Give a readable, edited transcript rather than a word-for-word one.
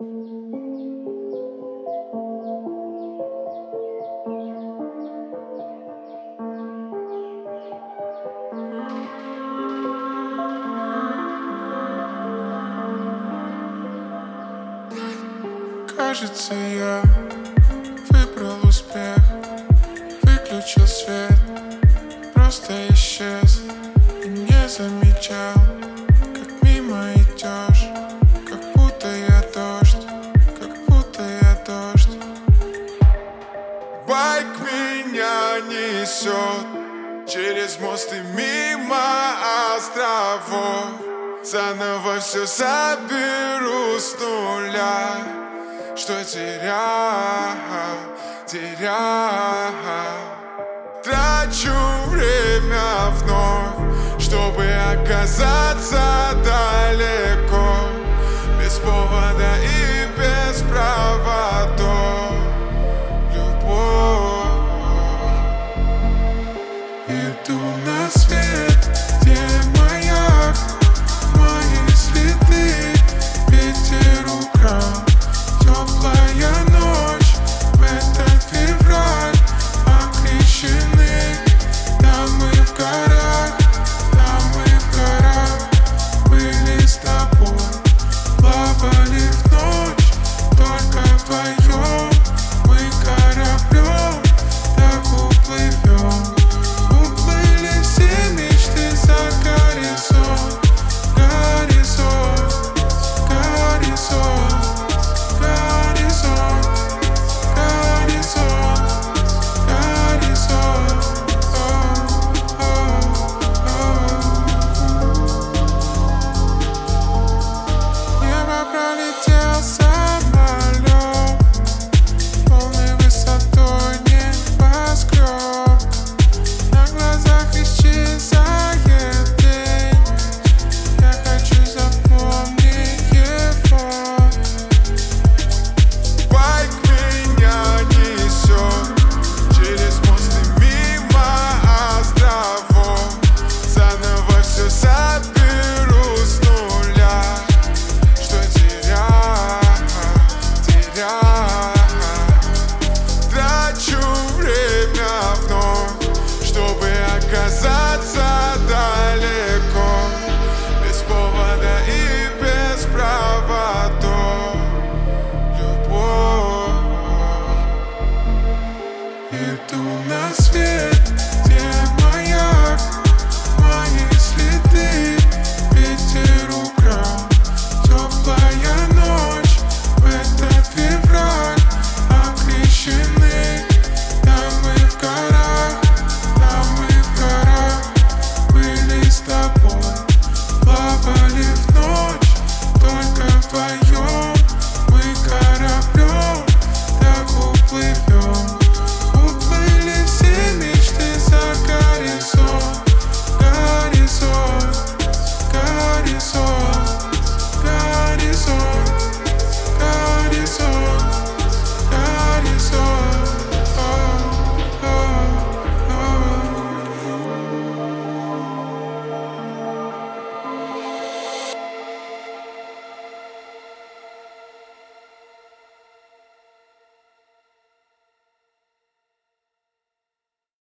Кажется, я выбрал успех, выключил свет, просто исчез и не замечал, как мимо идешь, как будто я дождь, как будто я дождь. Байк меня несет через мост и мимо островов. Заново все заберу с нуля, что терял. Трачу время вновь, чтобы оказаться далее.